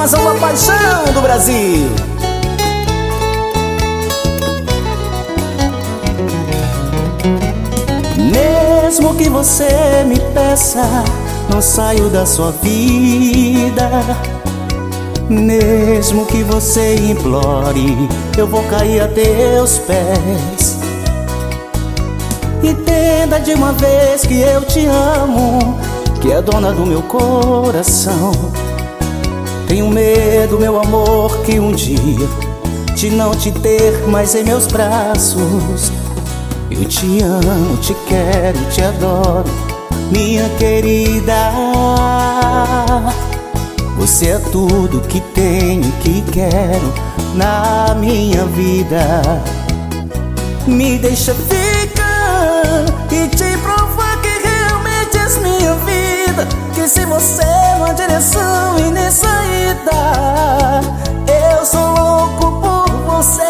Amazônia, paixão do Brasil. Mesmo que você me peça, não saio da sua vida. Mesmo que você implore, eu vou cair a teus pés. Entenda de uma vez que eu te amo, que é dona do meu coração. Tenho medo, meu amor, que um dia de não te ter mais em meus braços. Eu te amo, te quero, te adoro, minha querida. Você é tudo que tenho, que quero na minha vida. Me deixa ficar e te provar que realmente és minha vida. Que se você não há direção e nem saída, eu sou louco por você.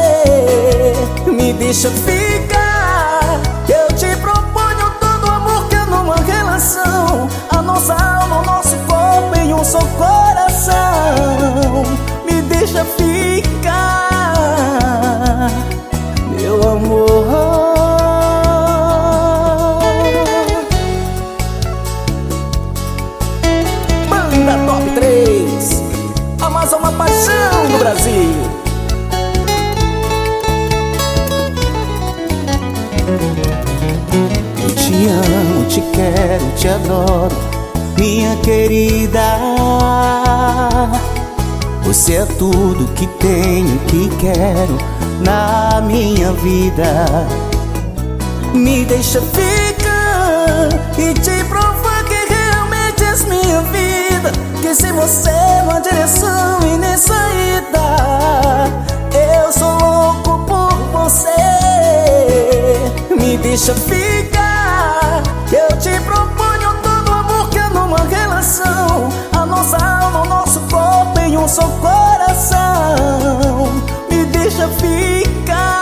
Me deixa ficar, eu te proponho todo o amor que há numa relação. A nossa alma, o nosso corpo em um só coração. Me deixa ficar, meu amor. Banda Top 3, Amazônia, paixão do Brasil. Eu te amo, te quero, te adoro, minha querida. Você é tudo que tenho, que quero na minha vida. Me deixa ficar e te provar que realmente és minha vida. Que se você não há direção e nem saída, eu sou louco por você. Me deixa ficar, eu te proponho todo o amor que há numa relação. A nossa alma, o nosso corpo em um só coração. Me deixa ficar.